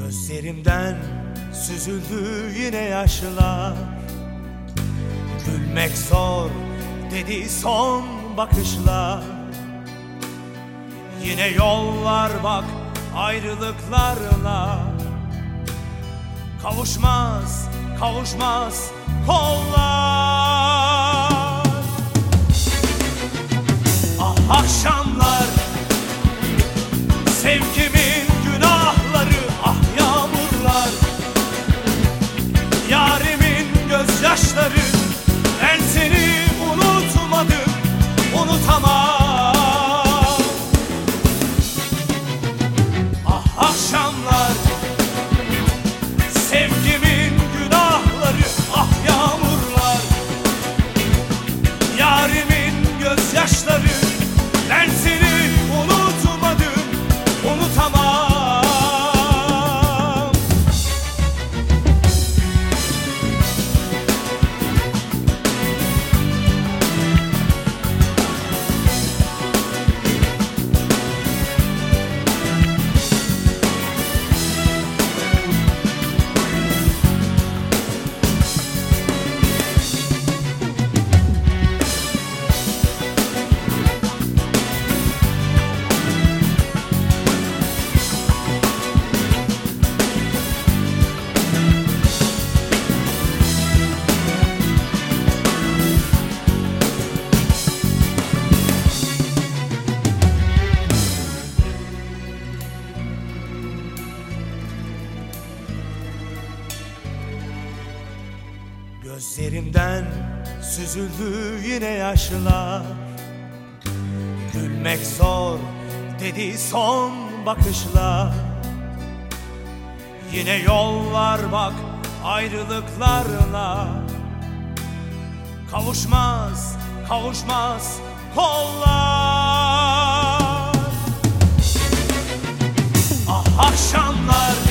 Gözlerimden süzüldü yine yaşlar. Gülmek zor dedi son bakışlar. Yine yollar bak ayrılıklarla. Kavuşmaz, kavuşmaz kollar. Ah akşamlar, sevgimin günahları. Ah yağmurlar, yarimin gözyaşları. Ben seni unutmadım, unutamam. Ah akşamlar, sevgimin günahları. Ah yağmurlar, yarimin gözyaşları. Ben seni unutmadım, unutamam. Gözlerimden süzüldü yine yaşlar. Gülmek zor dedi son bakışlar. Yine yollar bak ayrılıklarla. Kavuşmaz, kavuşmaz kollar. Ah akşamlar,